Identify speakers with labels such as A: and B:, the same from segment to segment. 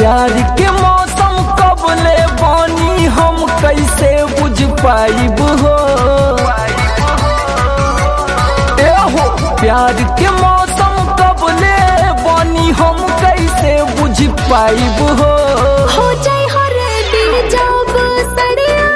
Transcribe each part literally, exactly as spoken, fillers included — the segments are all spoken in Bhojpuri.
A: प्यार के मौसम कब ले बानी हम कैसे बुझ पाइब हो। ए हो प्यार के मौसम कब ले बानी हम कैसे बुझ पाइब हो।
B: हो जाए हर दिल जब सड़िया,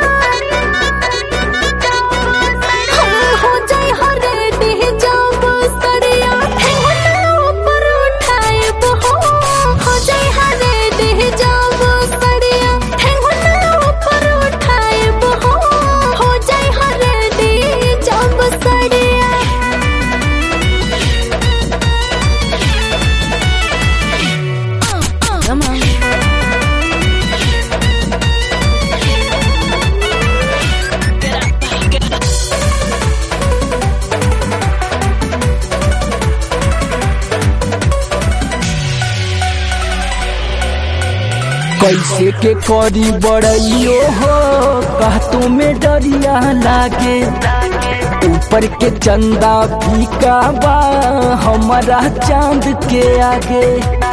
B: हो जाए हर दिल जब सड़िया ऊपर उठाए हो। हो जाए हर दिल जब सड़िया ऊपर उठाए हो। हो जाए हर दिल जब सड़िया।
A: कैसे के करी बड़इयो हो कहतों में डरिया लागे। ऊपर के चंदा फीका बा हमारा चांद के आगे।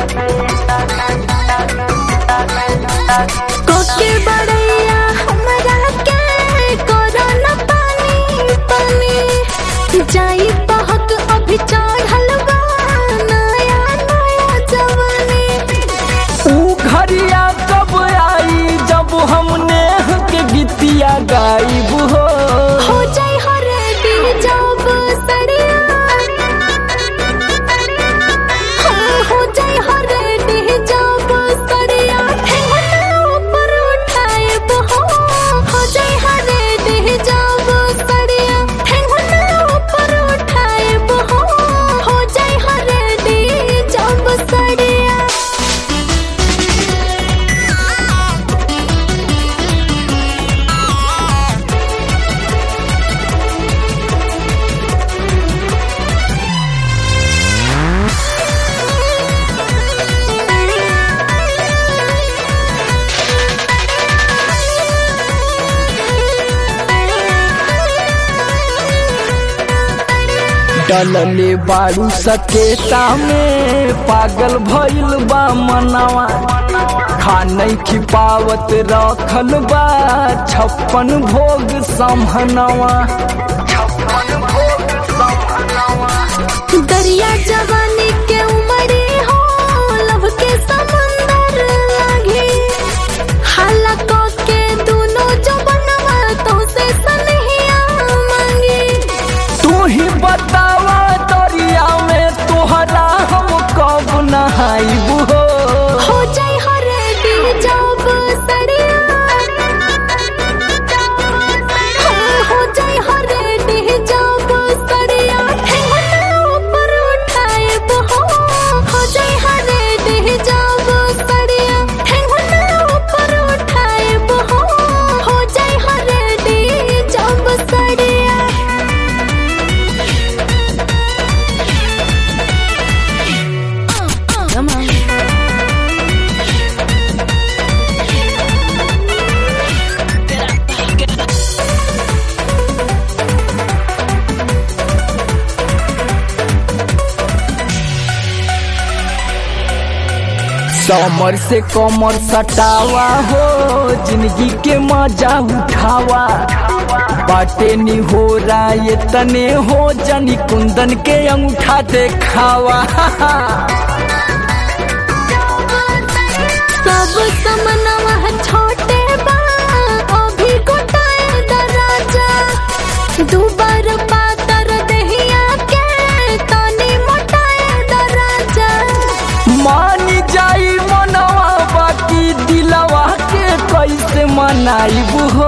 B: कोके बड़ैया हमरा के करो न पानी पानी। जाई बहक अभी चढ़ल बा नया नया जवानी।
A: ऊ घरिया कब आई जब हमने के गीतिया गायब हो।
B: हो जाए हर दिल जब सड़िया, हो जाए हर दिल जब सड़िया ऊपर उठाए हो। हो जाए हर दिल जब सड़िया ऊपर उठाए हो। हो जाए हर दिल जब सड़िया।
A: डलले बारू सकेता में पागल भइल बा मनवा। खाने खिपावत रखल बा छप्पन भोग समहनवा।
B: दरिया जवानी के उमड़ी हो लव के समंदर लागे। हाला को के दोनों जो बनवा तो से सनहिया मांगे।
A: तू ही बतावा दरिया में तोहरा हम कब नहाइब हो।
B: हो जाए हर दिल जब सड़िया, हो जाए हर दिल जब सड़िया ऊपर उठाए हो। हो जाए हर दिल जब सड़िया ऊपर उठाए हो। हो जाए हर दिल जब सड़िया।
A: समर से कमर सटावा हो जिंदगी के मजा उठावा। बाटे नी हो रहा ये तने हो जनी कुंदन के अंगूठा देखावा।
B: सब समनवा छोटे बा अभी गोटाए दराजा। दुबर पातर दहिया के तनी मोटाए दराजा।
A: मान जाई मनवा बाकी दिलवा के कैसे मनाइब हो।